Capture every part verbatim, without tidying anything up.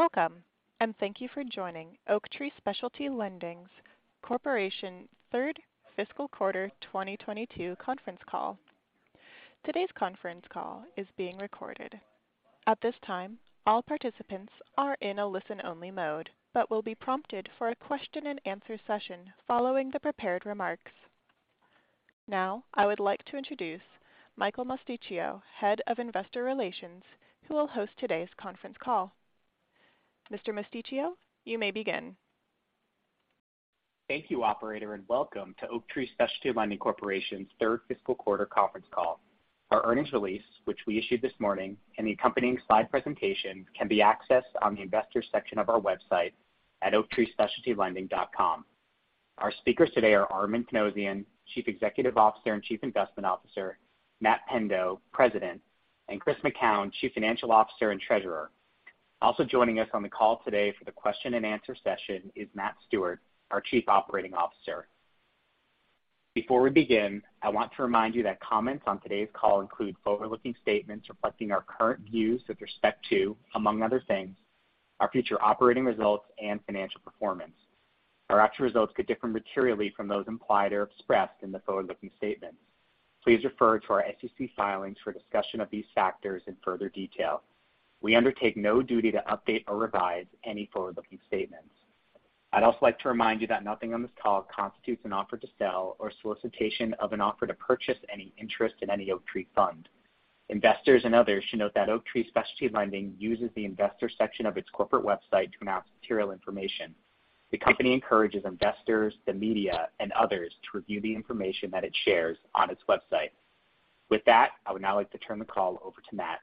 Welcome, and thank you for joining Oaktree Specialty Lending Corporation third fiscal quarter twenty twenty-two conference call. Today's conference call is being recorded. At this time, all participants are in a listen-only mode, but will be prompted for a question-and-answer session following the prepared remarks. Now, I would like to introduce Michael Mosticchio, Head of Investor Relations, who will host today's conference call. Mister Mosticchio, you may begin. Thank you, operator, and welcome to Oaktree Specialty Lending Corporation's third fiscal quarter conference call. Our earnings release, which we issued this morning, and the accompanying slide presentation can be accessed on the investors section of our website at oaktree specialty lending dot com. Our speakers today are Armen Panossian, Chief Executive Officer and Chief Investment Officer, Matt Pendo, President, and Chris McKown, Chief Financial Officer and Treasurer. Also joining us on the call today for the question and answer session is Matt Stewart, our Chief Operating Officer. Before we begin, I want to remind you that comments on today's call include forward-looking statements reflecting our current views with respect to, among other things, our future operating results and financial performance. Our actual results could differ materially from those implied or expressed in the forward-looking statements. Please refer to our S E C filings for discussion of these factors in further detail. We undertake no duty to update or revise any forward-looking statements. I'd also like to remind you that nothing on this call constitutes an offer to sell or solicitation of an offer to purchase any interest in any Oaktree fund. Investors and others should note that Oaktree Specialty Lending uses the investor section of its corporate website to announce material information. The company encourages investors, the media, and others to review the information that it shares on its website. With that, I would now like to turn the call over to Matt.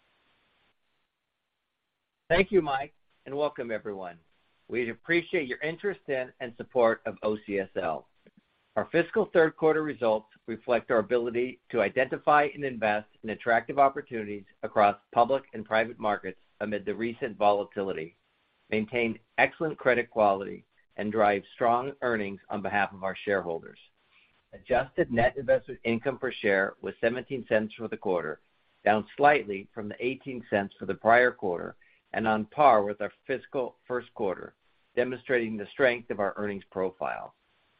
Thank you, Mike, and welcome everyone. We appreciate your interest in and support of O C S L. Our fiscal third quarter results reflect our ability to identify and invest in attractive opportunities across public and private markets amid the recent volatility, maintain excellent credit quality, and drive strong earnings on behalf of our shareholders. Adjusted net investment income per share was seventeen cents for the quarter, down slightly from the eighteen cents for the prior quarter, and on par with our fiscal first quarter, demonstrating the strength of our earnings profile.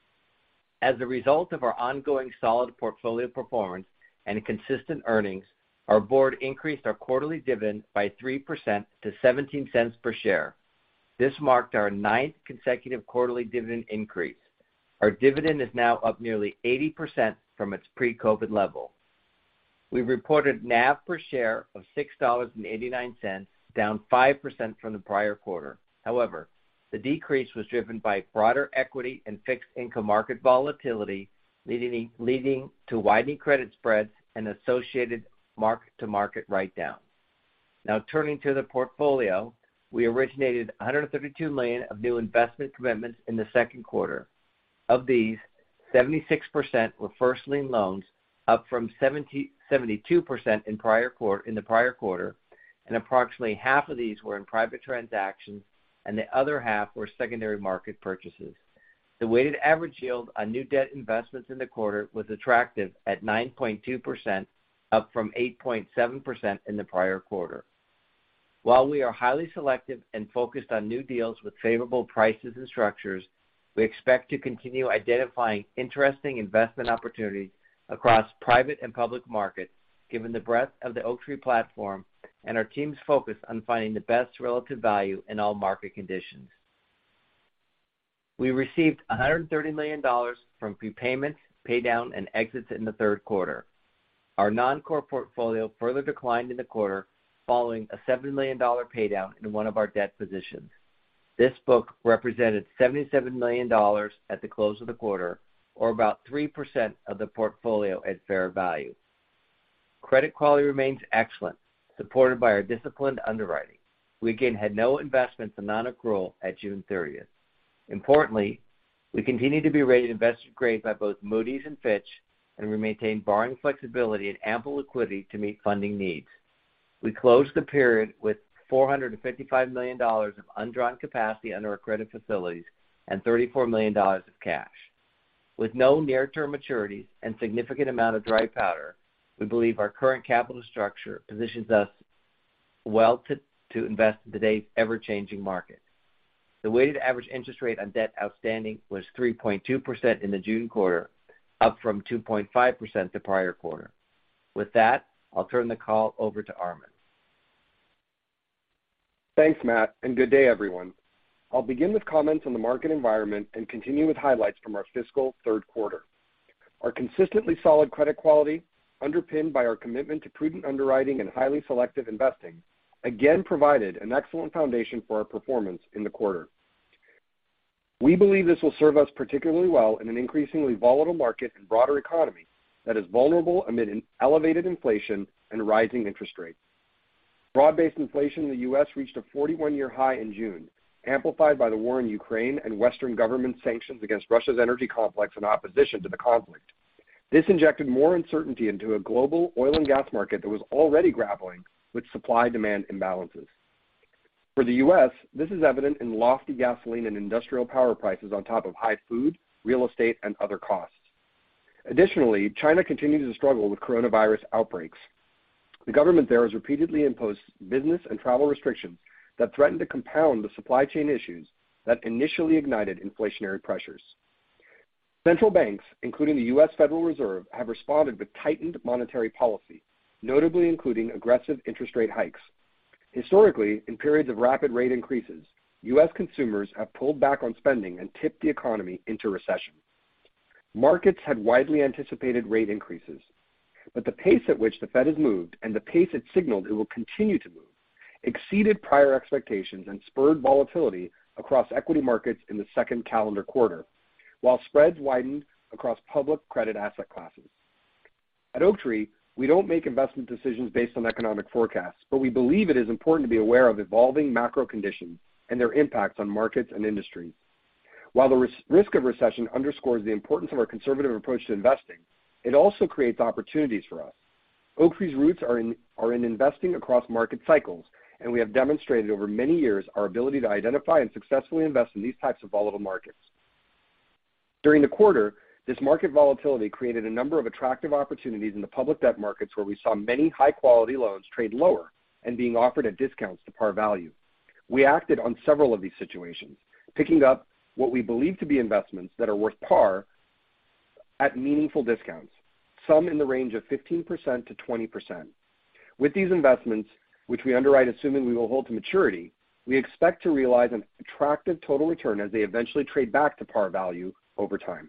As a result of our ongoing solid portfolio performance and consistent earnings, our board increased our quarterly dividend by three percent to seventeen cents per share. This marked our ninth consecutive quarterly dividend increase. Our dividend is now up nearly eighty percent from its pre-COVID level. We reported N A V per share of six dollars and eighty-nine cents, down five percent from the prior quarter. However, the decrease was driven by broader equity and fixed income market volatility, leading, leading to widening credit spreads and associated mark-to-market write-downs. Now turning to the portfolio, we originated one hundred thirty-two million dollars of new investment commitments in the second quarter. Of these, seventy-six percent were first lien loans, up from seventy-two percent in prior quarter in the prior quarter, and approximately half of these were in private transactions, and the other half were secondary market purchases. The weighted average yield on new debt investments in the quarter was attractive at nine point two percent, up from eight point seven percent in the prior quarter. While we are highly selective and focused on new deals with favorable prices and structures, we expect to continue identifying interesting investment opportunities across private and public markets, given the breadth of the Oaktree platform and our team's focus on finding the best relative value in all market conditions. We received one hundred thirty million dollars from prepayments, paydown, and exits in the third quarter. Our non-core portfolio further declined in the quarter following a seven million dollars paydown in one of our debt positions. This book represented seventy-seven million dollars at the close of the quarter, or about three percent of the portfolio at fair value. Credit quality remains excellent, supported by our disciplined underwriting. We again had no investments in non-accrual at June thirtieth. Importantly, we continue to be rated investment grade by both Moody's and Fitch, and we maintain borrowing flexibility and ample liquidity to meet funding needs. We closed the period with four hundred fifty-five million dollars of undrawn capacity under our credit facilities and thirty-four million dollars of cash. With no near-term maturities and significant amount of dry powder, we believe our current capital structure positions us well to, to invest in today's ever-changing market. The weighted average interest rate on debt outstanding was three point two percent in the June quarter, up from two point five percent the prior quarter. With that, I'll turn the call over to Armen. Thanks, Matt, and good day, everyone. I'll begin with comments on the market environment and continue with highlights from our fiscal third quarter. Our consistently solid credit quality, underpinned by our commitment to prudent underwriting and highly selective investing, again provided an excellent foundation for our performance in the quarter. We believe this will serve us particularly well in an increasingly volatile market and broader economy that is vulnerable amid an elevated inflation and rising interest rates. Broad-based inflation in the U S reached a forty-one-year high in June, amplified by the war in Ukraine and Western government sanctions against Russia's energy complex in opposition to the conflict. This injected more uncertainty into a global oil and gas market that was already grappling with supply-demand imbalances. For the U S, this is evident in lofty gasoline and industrial power prices on top of high food, real estate, and other costs. Additionally, China continues to struggle with coronavirus outbreaks. The government there has repeatedly imposed business and travel restrictions that threaten to compound the supply chain issues that initially ignited inflationary pressures. Central banks, including the U S Federal Reserve, have responded with tightened monetary policy, notably including aggressive interest rate hikes. Historically, in periods of rapid rate increases, U S consumers have pulled back on spending and tipped the economy into recession. Markets had widely anticipated rate increases, but the pace at which the Fed has moved and the pace it signaled it will continue to move exceeded prior expectations and spurred volatility across equity markets in the second calendar quarter, while spreads widened across public credit asset classes. At Oaktree, we don't make investment decisions based on economic forecasts, but we believe it is important to be aware of evolving macro conditions and their impacts on markets and industries. While the ris- risk of recession underscores the importance of our conservative approach to investing, it also creates opportunities for us. Oaktree's roots are in, are in investing across market cycles, and we have demonstrated over many years our ability to identify and successfully invest in these types of volatile markets. During the quarter, this market volatility created a number of attractive opportunities in the public debt markets where we saw many high-quality loans trade lower and being offered at discounts to par value. We acted on several of these situations, picking up what we believe to be investments that are worth par at meaningful discounts, some in the range of fifteen percent to twenty percent. With these investments, which we underwrite assuming we will hold to maturity, we expect to realize an attractive total return as they eventually trade back to par value over time.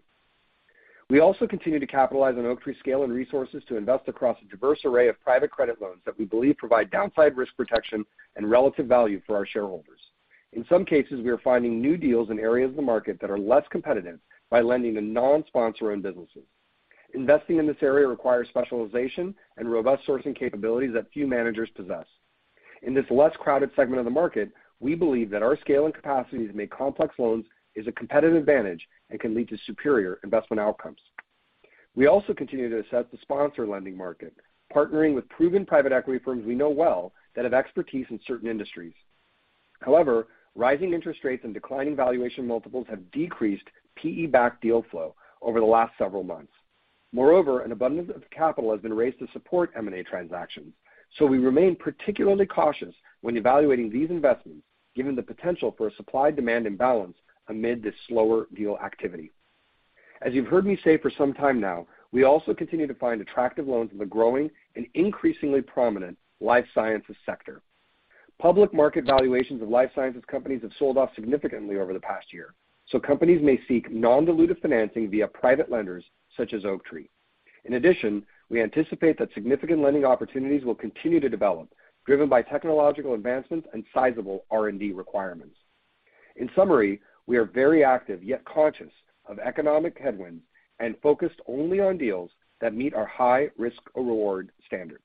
We also continue to capitalize on Oaktree's scale and resources to invest across a diverse array of private credit loans that we believe provide downside risk protection and relative value for our shareholders. In some cases, we are finding new deals in areas of the market that are less competitive by lending to non-sponsor-owned businesses. Investing in this area requires specialization and robust sourcing capabilities that few managers possess. In this less crowded segment of the market, we believe that our scale and capacity to make complex loans is a competitive advantage and can lead to superior investment outcomes. We also continue to assess the sponsor lending market, partnering with proven private equity firms we know well that have expertise in certain industries. However, rising interest rates and declining valuation multiples have decreased P E-backed deal flow over the last several months. Moreover, an abundance of capital has been raised to support M and A transactions, so we remain particularly cautious when evaluating these investments, given the potential for a supply-demand imbalance amid this slower deal activity. As you've heard me say for some time now, we also continue to find attractive loans in the growing and increasingly prominent life sciences sector. Public market valuations of life sciences companies have sold off significantly over the past year, so companies may seek non-dilutive financing via private lenders such as Oaktree. In addition, we anticipate that significant lending opportunities will continue to develop, driven by technological advancements and sizable R and D requirements. In summary, we are very active yet conscious of economic headwinds and focused only on deals that meet our high risk-reward standards.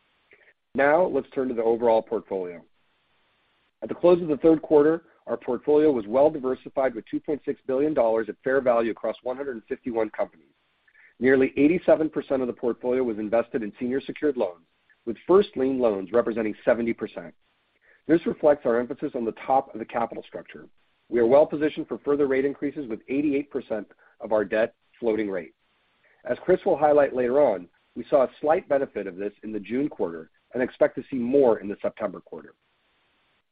Now, let's turn to the overall portfolio. At the close of the third quarter, our portfolio was well diversified with two point six billion dollars at fair value across one hundred fifty-one companies. Nearly eighty-seven percent of the portfolio was invested in senior secured loans, with first lien loans representing seventy percent. This reflects our emphasis on the top of the capital structure. We are well positioned for further rate increases with eighty-eight percent of our debt floating rate. As Chris will highlight later on, we saw a slight benefit of this in the June quarter and expect to see more in the September quarter.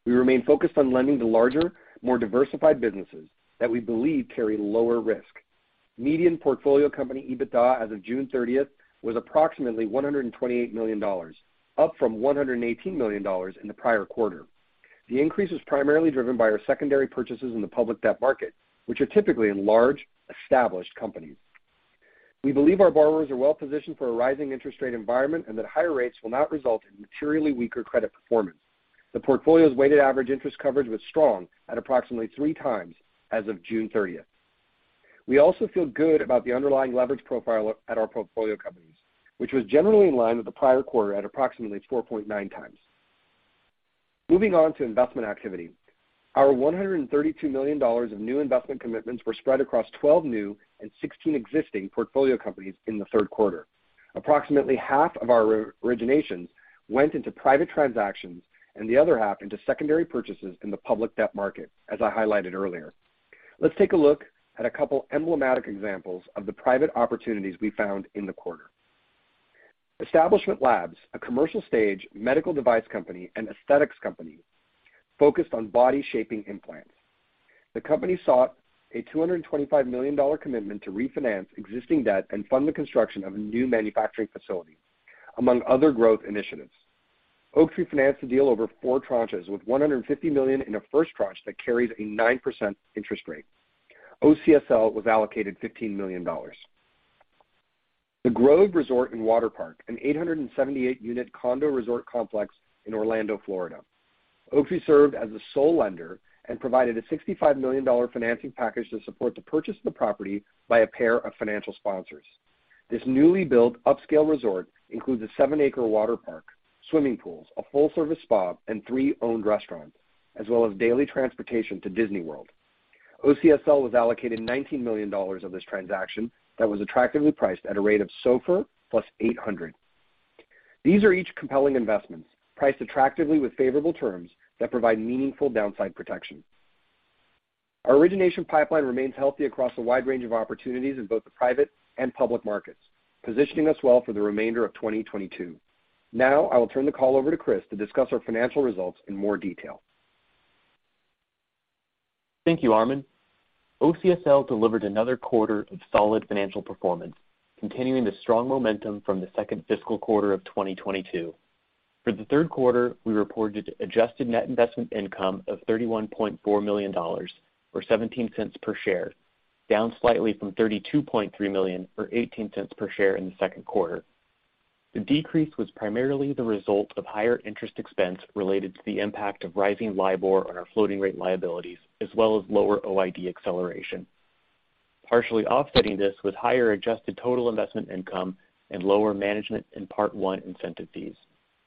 We remain focused on lending to larger, more diversified businesses that we believe carry lower risk. Median portfolio company EBITDA as of June thirtieth was approximately one hundred twenty-eight million dollars, up from one hundred eighteen million dollars in the prior quarter. The increase was primarily driven by our secondary purchases in the public debt market, which are typically in large, established companies. We believe our borrowers are well positioned for a rising interest rate environment and that higher rates will not result in materially weaker credit performance. The portfolio's weighted average interest coverage was strong at approximately three times as of June thirtieth. We also feel good about the underlying leverage profile at our portfolio companies, which was generally in line with the prior quarter at approximately four point nine times. Moving on to investment activity. Our one hundred thirty-two million dollars of new investment commitments were spread across twelve new and sixteen existing portfolio companies in the third quarter. Approximately half of our originations went into private transactions and the other half into secondary purchases in the public debt market, as I highlighted earlier. Let's take a look at a couple emblematic examples of the private opportunities we found in the quarter. Establishment Labs, a commercial stage medical device company and aesthetics company focused on body shaping implants. The company sought a two hundred twenty-five million dollars commitment to refinance existing debt and fund the construction of a new manufacturing facility, among other growth initiatives. Oaktree financed the deal over four tranches with one hundred fifty million dollars in a first tranche that carries a nine percent interest rate. O C S L was allocated fifteen million dollars. The Grove Resort and Water Park, an eight hundred seventy-eight unit condo resort complex in Orlando, Florida. Oaktree served as the sole lender and provided a sixty-five million dollars financing package to support the purchase of the property by a pair of financial sponsors. This newly built upscale resort includes a seven acre water park, swimming pools, a full-service spa, and three owned restaurants, as well as daily transportation to Disney World. O C S L was allocated nineteen million dollars of this transaction that was attractively priced at a rate of SOFR plus eight hundred. These are each compelling investments, priced attractively with favorable terms that provide meaningful downside protection. Our origination pipeline remains healthy across a wide range of opportunities in both the private and public markets, positioning us well for the remainder of twenty twenty-two. Now, I will turn the call over to Chris to discuss our financial results in more detail. Thank you, Armen. O C S L delivered another quarter of solid financial performance, continuing the strong momentum from the second fiscal quarter of twenty twenty-two. For the third quarter, we reported adjusted net investment income of thirty-one point four million dollars, or seventeen cents per share, down slightly from thirty-two point three million dollars, or eighteen cents per share in the second quarter. The decrease was primarily the result of higher interest expense related to the impact of rising LIBOR on our floating rate liabilities, as well as lower O I D acceleration. Partially offsetting this was higher adjusted total investment income and lower management and Part one incentive fees.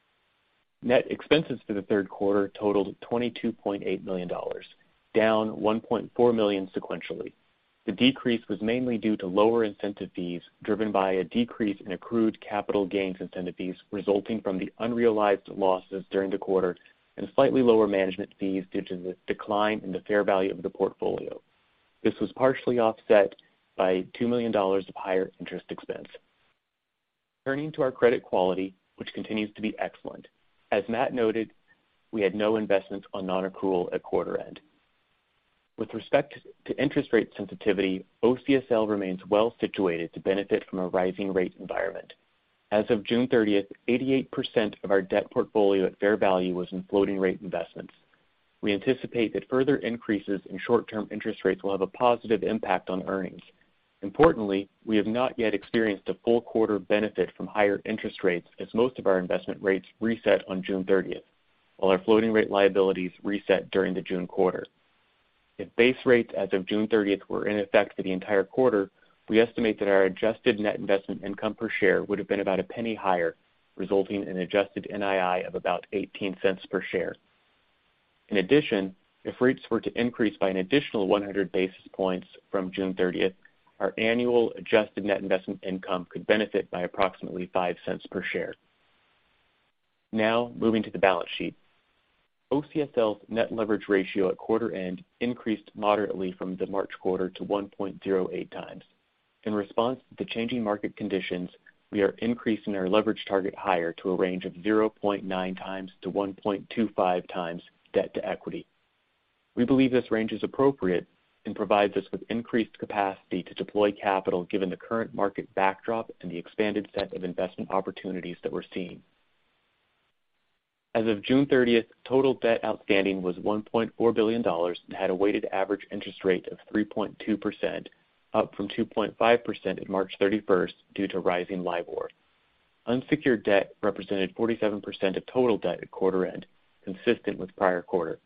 Net expenses for the third quarter totaled twenty-two point eight million dollars, down one point four million dollars sequentially. The decrease was mainly due to lower incentive fees driven by a decrease in accrued capital gains incentive fees resulting from the unrealized losses during the quarter and slightly lower management fees due to the decline in the fair value of the portfolio. This was partially offset by two million dollars of higher interest expense. Turning to our credit quality, which continues to be excellent. As Matt noted, we had no investments on non-accrual at quarter end. With respect to interest rate sensitivity, O C S L remains well situated to benefit from a rising rate environment. As of June thirtieth, eighty-eight percent of our debt portfolio at fair value was in floating rate investments. We anticipate that further increases in short-term interest rates will have a positive impact on earnings. Importantly, we have not yet experienced a full quarter benefit from higher interest rates as most of our investment rates reset on June thirtieth, while our floating rate liabilities reset during the June quarter. If base rates as of June thirtieth were in effect for the entire quarter, we estimate that our adjusted net investment income per share would have been about a penny higher, resulting in adjusted N I I of about eighteen cents per share. In addition, if rates were to increase by an additional one hundred basis points from June thirtieth, our annual adjusted net investment income could benefit by approximately five cents per share. Now, moving to the balance sheet. O C S L's net leverage ratio at quarter end increased moderately from the March quarter to one point zero eight times. In response to the changing market conditions, we are increasing our leverage target higher to a range of zero point nine times to one point two five times, debt to equity. We believe this range is appropriate and provides us with increased capacity to deploy capital given the current market backdrop and the expanded set of investment opportunities that we're seeing. As of June thirtieth, total debt outstanding was one point four billion dollars and had a weighted average interest rate of three point two percent, up from two point five percent at March thirty-first due to rising LIBOR. Unsecured debt represented forty-seven percent of total debt at quarter end, consistent with prior quarter.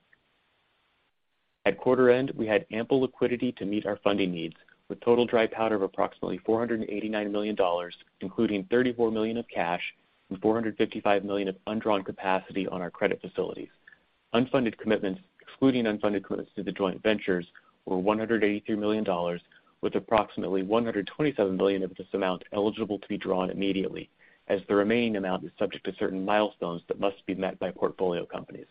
At quarter end, we had ample liquidity to meet our funding needs, with total dry powder of approximately four hundred eighty-nine million dollars, including thirty-four million dollars of cash and four hundred fifty-five million dollars of undrawn capacity on our credit facilities. Unfunded commitments, excluding unfunded commitments to the joint ventures, were one hundred eighty-three million dollars, with approximately one hundred twenty-seven million dollars of this amount eligible to be drawn immediately, as the remaining amount is subject to certain milestones that must be met by portfolio companies.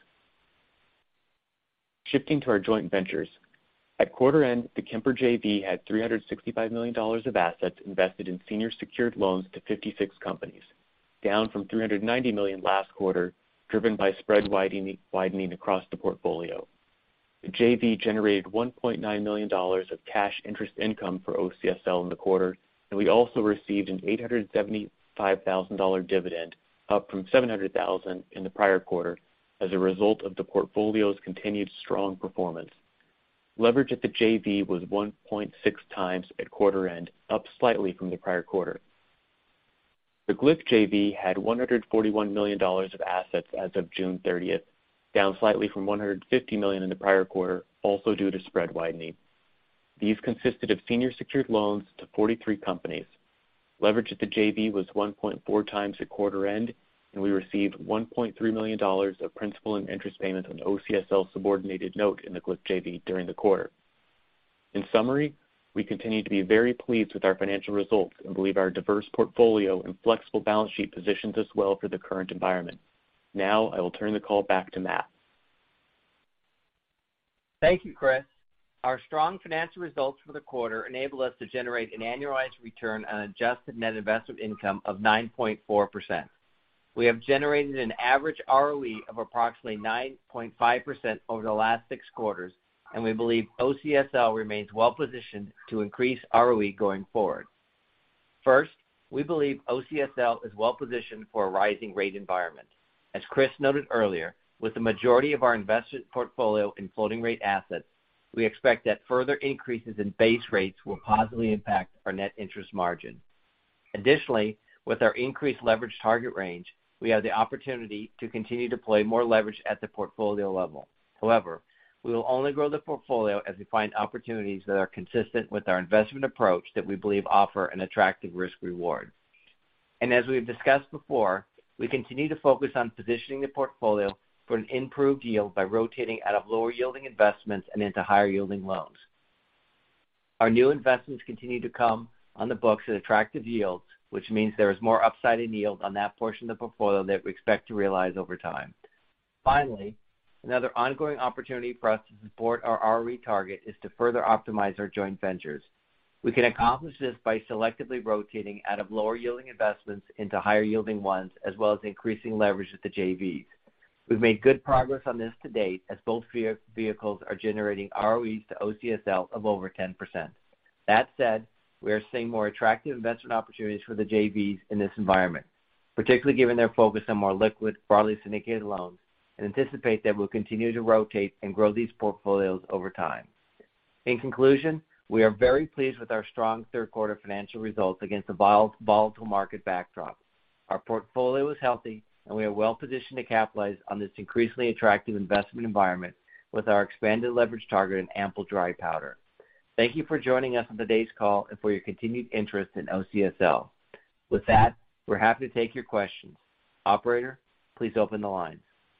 Shifting to our joint ventures, at quarter end, the Kemper J V had three hundred sixty-five million dollars of assets invested in senior secured loans to fifty-six companies, down from three hundred ninety million dollars last quarter, driven by spread widening, widening across the portfolio. The J V generated one point nine million dollars of cash interest income for O C S L in the quarter, and we also received an eight hundred seventy-five thousand dollars dividend, up from seven hundred thousand dollars in the prior quarter, as a result of the portfolio's continued strong performance. Leverage at the J V was one point six times at quarter end, up slightly from the prior quarter. The G L I C J V had one hundred forty-one million dollars of assets as of June thirtieth, down slightly from one hundred fifty million dollars in the prior quarter, also due to spread widening. These consisted of senior secured loans to forty-three companies. Leverage at the J V was one point four times at quarter end, and we received one point three million dollars of principal and interest payments on O C S L subordinated note in the G L I C J V during the quarter. In summary, we continue to be very pleased with our financial results and believe our diverse portfolio and flexible balance sheet positions us well for the current environment. Now I will turn the call back to Matt. Thank you, Chris. Our strong financial results for the quarter enable us to generate an annualized return on adjusted net investment income of nine point four percent. We have generated an average R O E of approximately nine point five percent over the last six quarters, and we believe O C S L remains well-positioned to increase R O E going forward. First, we believe O C S L is well-positioned for a rising rate environment. As Chris noted earlier, with the majority of our investment portfolio in floating rate assets, we expect that further increases in base rates will positively impact our net interest margin. Additionally, with our increased leverage target range, we have the opportunity to continue to deploy more leverage at the portfolio level. However, we will only grow the portfolio as we find opportunities that are consistent with our investment approach that we believe offer an attractive risk-reward. And as we've discussed before, we continue to focus on positioning the portfolio for an improved yield by rotating out of lower-yielding investments and into higher-yielding loans. Our new investments continue to come on the books at attractive yields, which means there is more upside in yield on that portion of the portfolio that we expect to realize over time. Finally, another ongoing opportunity for us to support our R O E target is to further optimize our joint ventures. We can accomplish this by selectively rotating out of lower-yielding investments into higher-yielding ones, as well as increasing leverage at the J Vs. We've made good progress on this to date, as both vehicles are generating R O Es to O C S L of over ten percent. That said, we are seeing more attractive investment opportunities for the J Vs in this environment, particularly given their focus on more liquid, broadly syndicated loans, and anticipate that we'll continue to rotate and grow these portfolios over time. In conclusion, we are very pleased with our strong third quarter financial results against a volatile market backdrop. Our portfolio is healthy, and we are well positioned to capitalize on this increasingly attractive investment environment with our expanded leverage target and ample dry powder. Thank you for joining us on today's call and for your continued interest in O C S L. With that, we're happy to take your questions. Operator, please open the lines.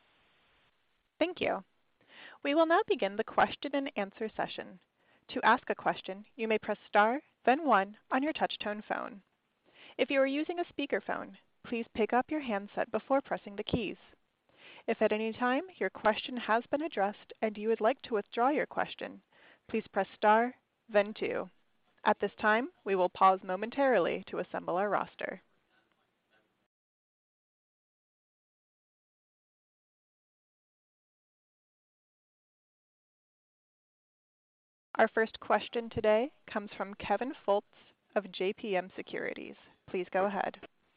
Thank you. We will now begin the question and answer session. To ask a question, you may press star, then one on your touch-tone phone. If you are using a speakerphone, please pick up your handset before pressing the keys. If at any time your question has been addressed and you would like to withdraw your question, please press star, then two. At this time, we will pause momentarily to assemble our roster. Our first question today comes from Kevin Fultz of J P M Securities. Please go ahead.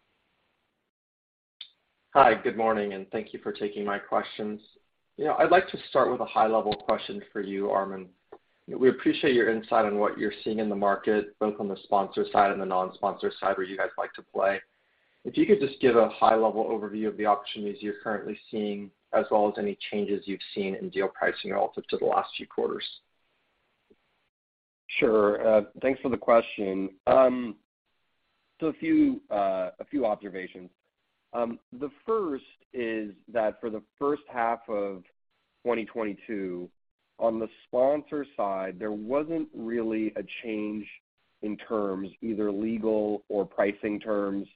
Hi, good morning, and thank you for taking my questions. You know, I'd like to start with a high-level question for you, Armen. We appreciate your insight on what you're seeing in the market, both on the sponsor side and the non-sponsor side where you guys like to play. If you could just give a high-level overview of the opportunities you're currently seeing, as well as any changes you've seen in deal pricing relative to the last few quarters. Sure. Uh, thanks for the question. Um, so a few uh, a few observations. Um, the first is that for the first half of twenty twenty-two, on the sponsor side, there wasn't really a change in terms, either legal or pricing terms,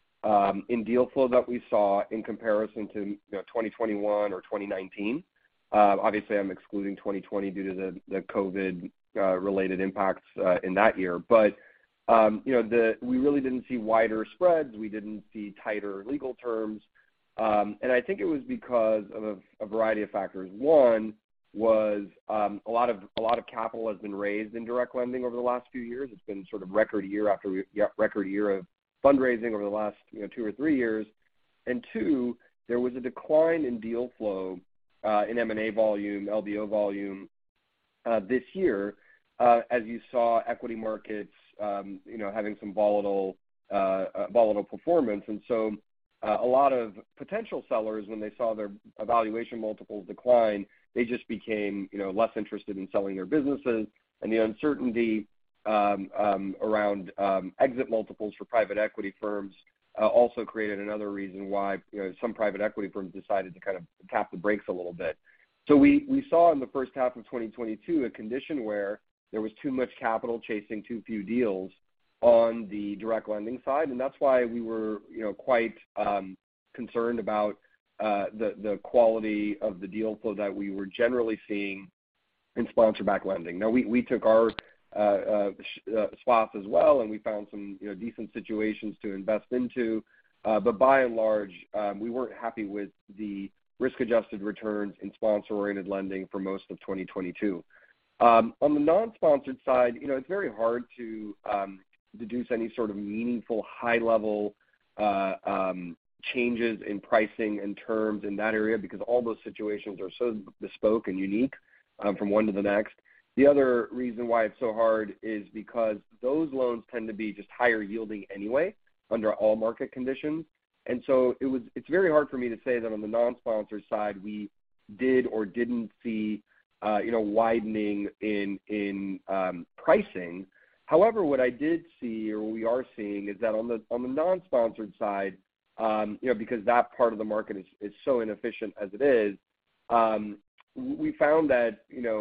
um, in deal flow that we saw in comparison to you know, twenty twenty-one or twenty nineteen. Uh, obviously, I'm excluding twenty twenty due to the, the COVID uh, related impacts uh, in that year. But Um, you know, the, we really didn't see wider spreads. We didn't see tighter legal terms. Um, and I think it was because of a, a variety of factors. One was um, a lot of a lot of capital has been raised in direct lending over the last few years. It's been sort of record year after record year of fundraising over the last you know, two or three years. And two, there was a decline in deal flow uh, in M and A volume, L B O volume uh, this year, uh, as you saw equity markets Um, you know, having some volatile, uh, uh, volatile performance. And so uh, a lot of potential sellers, when they saw their valuation multiples decline, they just became, you know, less interested in selling their businesses. And the uncertainty um, um, around um, exit multiples for private equity firms uh, also created another reason why, you know, some private equity firms decided to kind of tap the brakes a little bit. So we, we saw in the first half of twenty twenty-two a condition where there was too much capital chasing too few deals on the direct lending side, and that's why we were, you know, quite um, concerned about uh, the the quality of the deal flow that we were generally seeing in sponsor-backed lending. Now we we took our uh, uh, uh, swaps as well, and we found some you know decent situations to invest into, uh, but by and large, um, we weren't happy with the risk-adjusted returns in sponsor-oriented lending for most of twenty twenty-two. Um, on the non-sponsored side, you know, it's very hard to um, deduce any sort of meaningful high-level uh, um, changes in pricing and terms in that area because all those situations are so bespoke and unique um, from one to the next. The other reason why it's so hard is because those loans tend to be just higher yielding anyway under all market conditions. And so it was, it's very hard for me to say that on the non-sponsored side we did or didn't see Uh, you know, widening in in um, pricing. However, what I did see, or we are seeing, is that on the on the non-sponsored side, um, you know, because that part of the market is, is so inefficient as it is, um, we found that you know,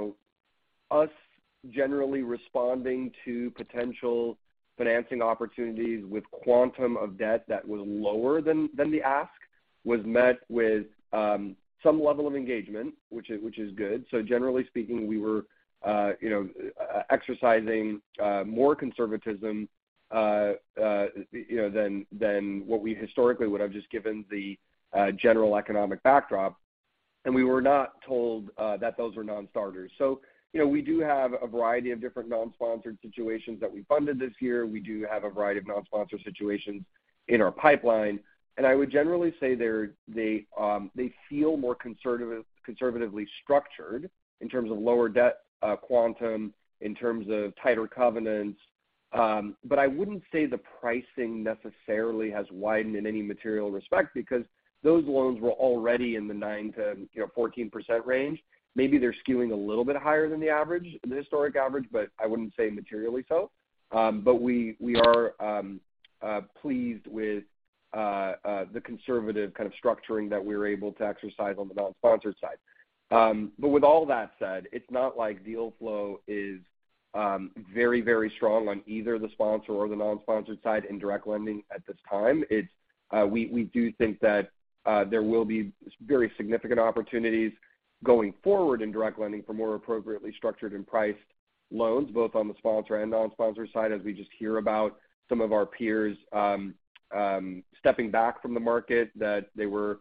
us generally responding to potential financing opportunities with quantum of debt that was lower than than the ask was met with um, some level of engagement, which is, which is good. So generally speaking, we were, uh, you know, uh, exercising uh, more conservatism, uh, uh, you know, than than what we historically would have, just given the uh, general economic backdrop. And we were not told uh, that those were non-starters. So, you know, we do have a variety of different non-sponsored situations that we funded this year. We do have a variety of non-sponsored situations in our pipeline. And I would generally say they're, they um, they feel more conservative, conservatively structured in terms of lower debt uh, quantum, in terms of tighter covenants. Um, but I wouldn't say the pricing necessarily has widened in any material respect because those loans were already in the nine to you know fourteen percent range. Maybe they're skewing a little bit higher than the average, the historic average, but I wouldn't say materially so. Um, but we we are um, uh, pleased with Uh, uh, the conservative kind of structuring that we were able to exercise on the non-sponsored side. Um, but with all that said, it's not like deal flow is um, very, very strong on either the sponsor or the non-sponsored side in direct lending at this time. It's uh, we, we do think that uh, there will be very significant opportunities going forward in direct lending for more appropriately structured and priced loans, both on the sponsor and non-sponsor side, as we just hear about some of our peers um, Um, stepping back from the market, that they were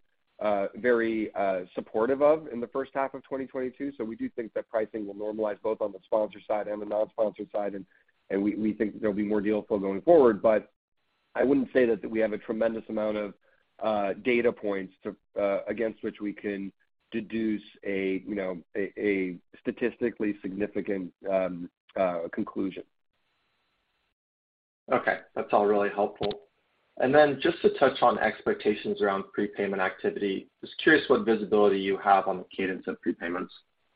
uh, very uh, supportive of in the first half of twenty twenty-two. So we do think that pricing will normalize both on the sponsor side and the non-sponsor side, and, and we, we think there'll be more deal flow going forward. But I wouldn't say that, that we have a tremendous amount of uh, data points to, uh, against which we can deduce a, you know, a, a statistically significant um, uh, conclusion. Okay, that's all really helpful. And then just to touch on expectations around prepayment activity, just curious what visibility you have on the cadence of prepayments.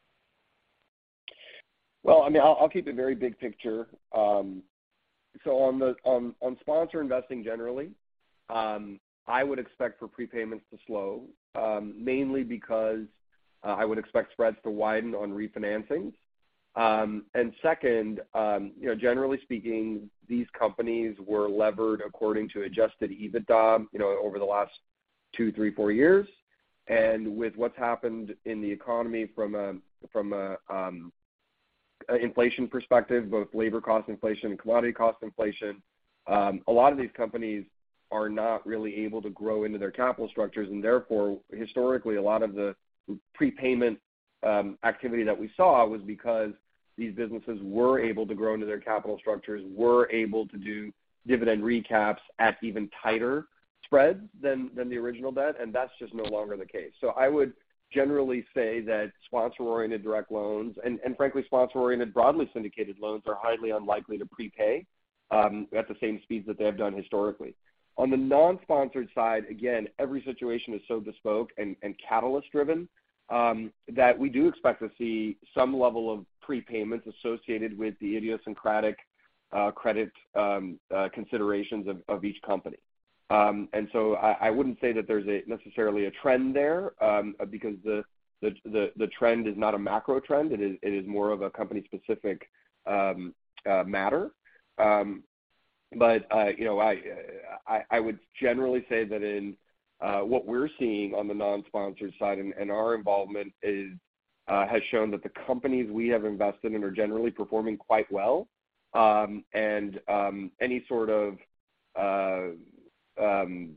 Well, I mean, I'll, I'll keep it very big picture. Um, so on the on, on sponsor investing generally, um, I would expect for prepayments to slow, um, mainly because uh, I would expect spreads to widen on refinancings. Um, and second, um, you know, generally speaking, these companies were levered according to adjusted EBITDA, you know, over the last two, three, four years. And with what's happened in the economy from a from a um, inflation perspective, both labor cost inflation and commodity cost inflation, um, a lot of these companies are not really able to grow into their capital structures, and therefore, historically, a lot of the prepayment um, activity that we saw was because these businesses were able to grow into their capital structures, were able to do dividend recaps at even tighter spreads than, than the original debt, and that's just no longer the case. So I would generally say that sponsor-oriented direct loans and, and frankly, sponsor-oriented broadly syndicated loans are highly unlikely to prepay um, at the same speeds that they have done historically. On the non-sponsored side, again, every situation is so bespoke and, and catalyst-driven um, that we do expect to see some level of prepayments associated with the idiosyncratic uh, credit um, uh, considerations of, of each company. Um, and so I, I wouldn't say that there's a necessarily a trend there um, because the, the, the, the trend is not a macro trend. It is, it is more of a company-specific um, uh, matter. Um, but, uh, you know, I, I, I would generally say that in uh, what we're seeing on the non-sponsored side and, and our involvement is uh, has shown that the companies we have invested in are generally performing quite well. Um, and um, any sort of uh, Um,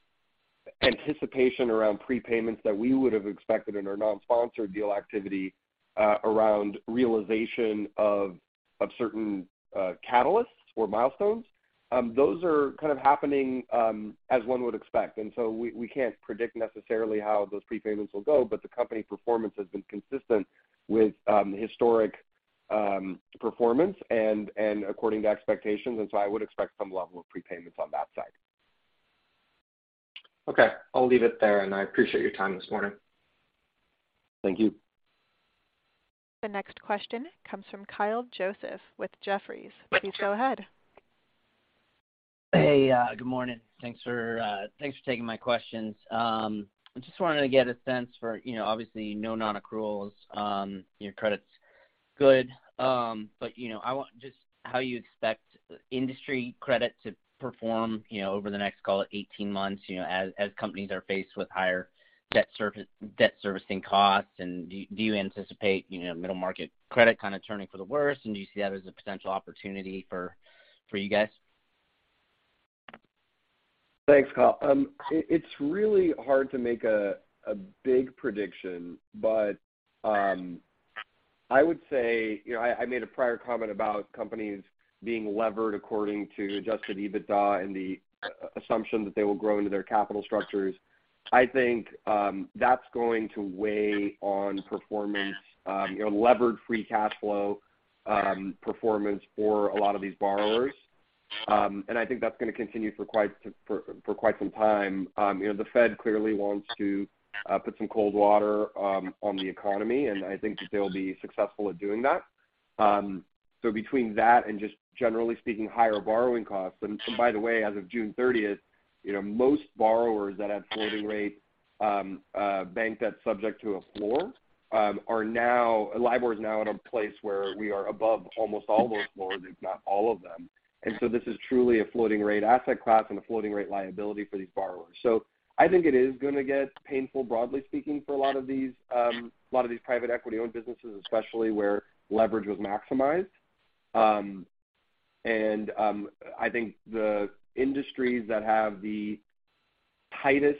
anticipation around prepayments that we would have expected in our non-sponsored deal activity uh, around realization of of certain uh, catalysts or milestones, um, those are kind of happening um, as one would expect. And so we, we can't predict necessarily how those prepayments will go, but the company performance has been consistent with um, historic um, performance and, and according to expectations. And so I would expect some level of prepayments on that side. Okay, I'll leave it there, and I appreciate your time this morning. Thank you. The next question comes from Kyle Joseph with Jefferies. Please go ahead. Hey, uh, good morning. Thanks for uh, thanks for taking my questions. Um, I just wanted to get a sense for, you know, obviously no non-accruals, um, your credit's good, um, but you know, I want just how you expect industry credit to perform, you know, over the next, call it eighteen months, you know, as, as companies are faced with higher debt service, debt servicing costs, and do you, do you anticipate, you know, middle market credit kind of turning for the worse, and do you see that as a potential opportunity for, for you guys? Thanks, Kyle. Um, it, it's really hard to make a, a big prediction, but um, I would say, you know, I, I made a prior comment about companies being levered according to adjusted EBITDA and the assumption that they will grow into their capital structures. I think um, that's going to weigh on performance, um, you know, levered free cash flow um, performance for a lot of these borrowers. Um, and I think that's going to continue for quite for, for quite some time. Um, you know, the Fed clearly wants to uh, put some cold water um, on the economy, and I think that they'll be successful at doing that. Um, So between that and just generally speaking, higher borrowing costs, and, and by the way, as of June thirtieth, you know, most borrowers that had floating rate um, uh, bank debt subject to a floor um, are now, LIBOR is now at a place where we are above almost all those floors, if not all of them. And so this is truly a floating rate asset class and a floating rate liability for these borrowers. So I think it is going to get painful, broadly speaking, for a lot of these, um, a lot of these private equity-owned businesses, especially where leverage was maximized. Um, and um, I think the industries that have the tightest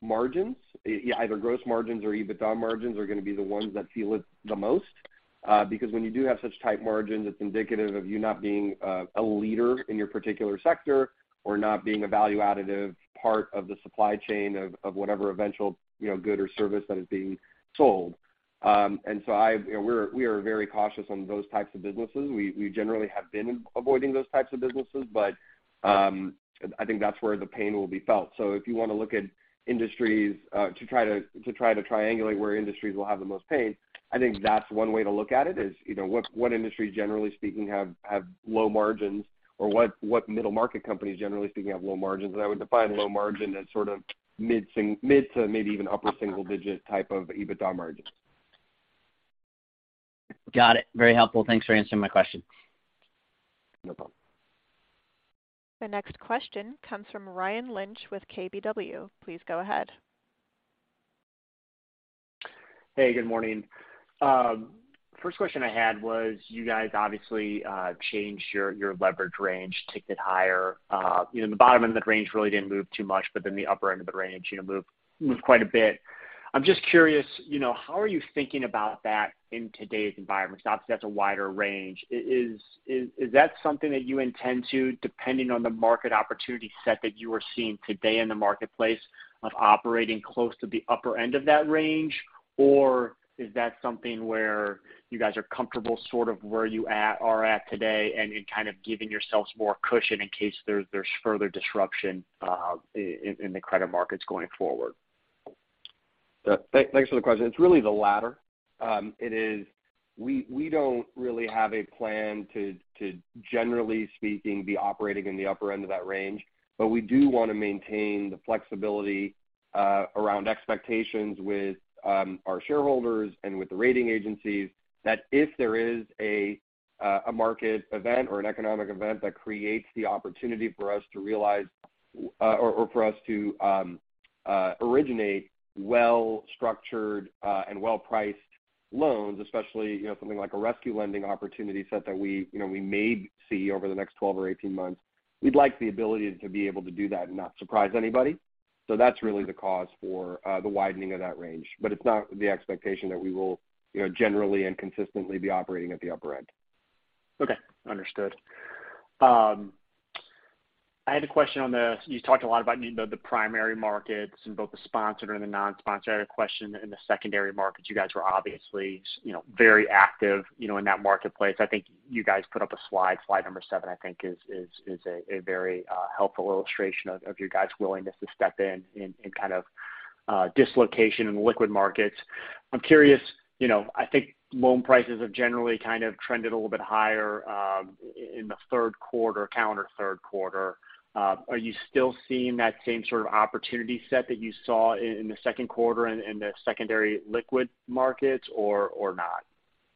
margins, either gross margins or EBITDA margins, are going to be the ones that feel it the most. Uh, because when you do have such tight margins, it's indicative of you not being uh, a leader in your particular sector or not being a value additive part of the supply chain of, of whatever eventual, you know, good or service that is being sold. Um, and so I, you know, we're, we are very cautious on those types of businesses. We, we generally have been avoiding those types of businesses, but um, I think that's where the pain will be felt. So if you want to look at industries uh, to try to, to try to triangulate where industries will have the most pain, I think that's one way to look at it is, you know, what, what industries generally speaking have, have low margins, or what, what middle market companies generally speaking have low margins. And I would define low margin as sort of mid, sing, mid to maybe even upper single digit type of EBITDA margins. Got it. Very helpful. Thanks for answering my question. No problem. The next question comes from Ryan Lynch with K B W. Please go ahead. Hey, good morning. Um, first question I had was, you guys obviously uh, changed your, your leverage range, ticked it higher. Uh, you know, the bottom end of the range really didn't move too much, but then the upper end of the range, you know, moved moved quite a bit. I'm just curious, you know, how are you thinking about that in today's environment? Because obviously that's a wider range. Is is is that something that you intend to, depending on the market opportunity set that you are seeing today in the marketplace, of operating close to the upper end of that range, or is that something where you guys are comfortable sort of where you at, are at today and, and kind of giving yourselves more cushion in case there's, there's further disruption uh, in, in the credit markets going forward? Uh, th- thanks for the question. It's really the latter. Um, it is, we we don't really have a plan to, to, generally speaking, be operating in the upper end of that range, but we do want to maintain the flexibility uh, around expectations with Um, our shareholders and with the rating agencies, that if there is a uh, a market event or an economic event that creates the opportunity for us to realize uh, or, or for us to um, uh, originate well-structured uh, and well-priced loans, especially, you know, something like a rescue lending opportunity set that we, you know, we may see over the next twelve or eighteen months, we'd like the ability to be able to do that and not surprise anybody. So that's really the cause for uh, the widening of that range. But it's not the expectation that we will, you know, generally and consistently be operating at the upper end. Okay, understood. Um, I had a question on the, you talked a lot about, you know, the primary markets and both the sponsored and the non-sponsored. I had a question in the secondary markets. You guys were obviously, you know, very active, you know, in that marketplace. I think you guys put up a slide, slide number seven, I think is is, is a, a very uh, helpful illustration of, of your guys' willingness to step in in, in kind of uh, dislocation in the liquid markets. I'm curious, you know, I think loan prices have generally kind of trended a little bit higher um, in the third quarter, calendar third quarter. Uh, are you still seeing that same sort of opportunity set that you saw in, in the second quarter in, in the secondary liquid markets, or or not?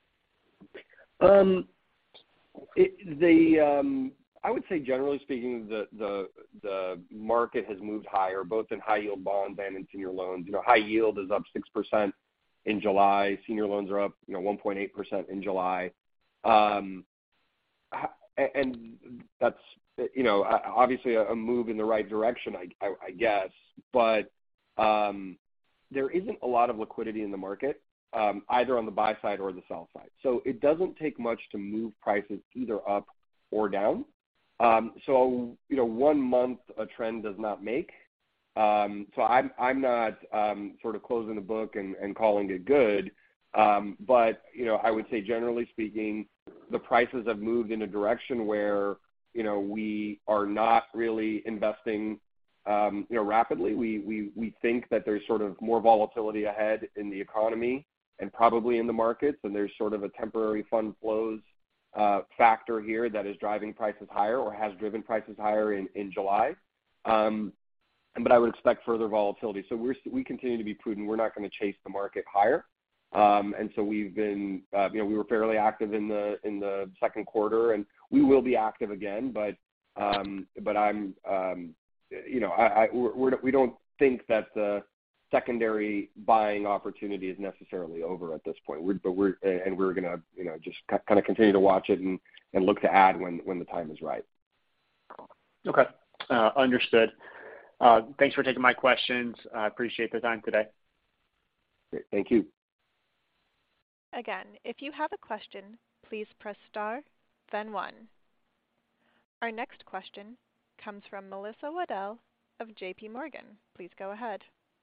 Um, it, the um, I would say generally speaking, the the the market has moved higher, both in high yield bonds and in senior loans. You know, high yield is up six percent in July. Senior loans are up, you know, one point eight percent in July, um, and that's, you know, obviously a move in the right direction, I, I, I guess, but um, there isn't a lot of liquidity in the market, um, either on the buy side or the sell side. So it doesn't take much to move prices either up or down. Um, so, you know, one month a trend does not make. Um, so I'm, I'm not um, sort of closing the book and, and calling it good. Um, but, you know, I would say generally speaking, the prices have moved in a direction where, you know, we are not really investing, um, you know, rapidly. We, we, we think that there's sort of more volatility ahead in the economy and probably in the markets, and there's sort of a temporary fund flows uh, factor here that is driving prices higher or has driven prices higher in, in July. Um, but I would expect further volatility. So we're, we continue to be prudent. We're not going to chase the market higher. Um, and so we've been, uh, you know, we were fairly active in the in the second quarter, and we will be active again. But um, but I'm, um, you know, I, I we're, we don't think that the secondary buying opportunity is necessarily over at this point. We're, but we're and we're gonna, you know, just kind of continue to watch it and, and look to add when when the time is right. Okay, uh, understood. Uh, thanks for taking my questions. I appreciate the time today. Great. Thank you. Again, if you have a question, please press star, then one. Our next question comes from Melissa Waddell of J P Morgan. Please go ahead.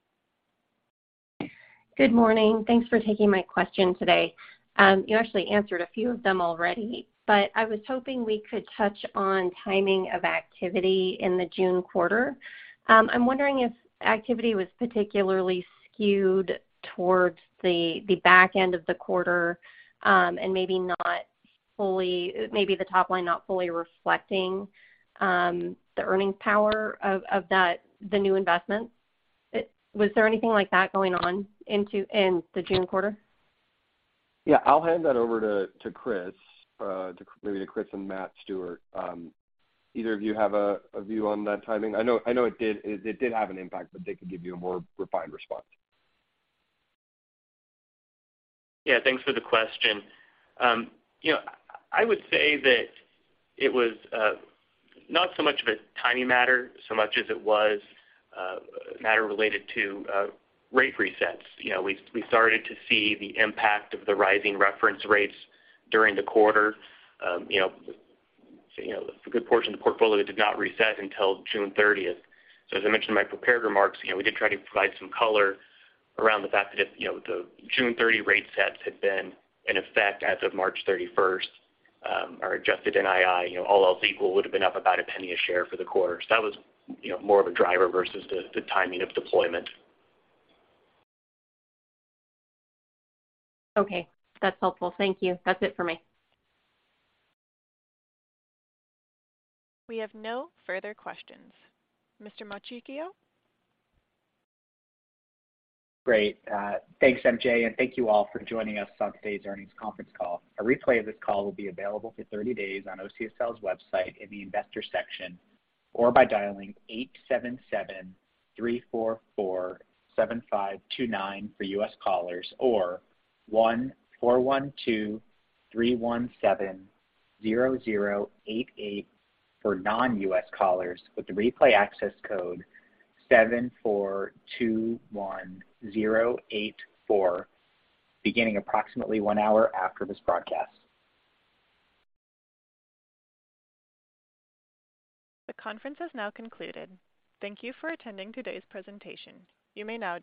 Good morning. Thanks for taking my question today. Um, you actually answered a few of them already, but I was hoping we could touch on timing of activity in the June quarter. Um, I'm wondering if activity was particularly skewed towards the the back end of the quarter, um, and maybe not fully, maybe the top line not fully reflecting um, the earnings power of, of that the new investments. It, was there anything like that going on into in the June quarter? Yeah, I'll hand that over to to Chris, uh, to, maybe to Chris and Matt Stewart. Um, either of you have a, a view on that timing? I know I know it did it, it did have an impact, but they could give you a more refined response. Yeah, thanks for the question. Um, you know, I would say that it was uh, not so much of a timing matter, so much as it was uh, a matter related to uh, rate resets. You know, we we started to see the impact of the rising reference rates during the quarter. Um, you know, you know, a good portion of the portfolio did not reset until June thirtieth. So as I mentioned in my prepared remarks, you know, we did try to provide some color around the fact that if, you know, the June thirtieth rate sets had been in effect as of March thirty-first, um, our adjusted N I I, you know, all else equal, would have been up about a penny a share for the quarter. So that was, you know, more of a driver versus the, the timing of deployment. Okay, that's helpful. Thank you. That's it for me. We have no further questions. Mister Machikio? Great. Uh, thanks, M J, and thank you all for joining us on today's earnings conference call. A replay of this call will be available for thirty days on O C S L's website in the investor section or by dialing eight seven seven, three four four, seven five two nine for U S callers or one four one two, three one seven, zero zero eight eight for non-U S callers with the replay access code seven four two one zero eight four, beginning approximately one hour after this broadcast. The conference has now concluded. Thank you for attending today's presentation. You may now